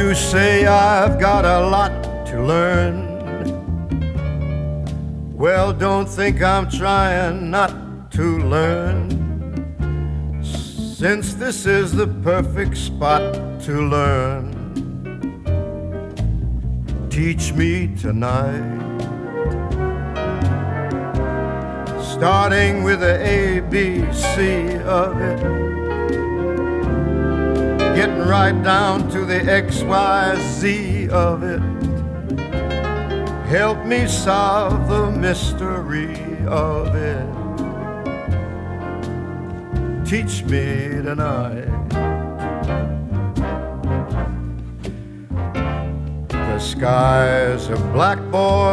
You say I've got a lot to learn. Well, don't think I'm trying not to learn, since this is the perfect spot to learn. Teach me tonight, starting with the ABC of it, getting right down to the XYZ of it. Help me solve the mystery of it. Teach me tonight. The sky's a blackboard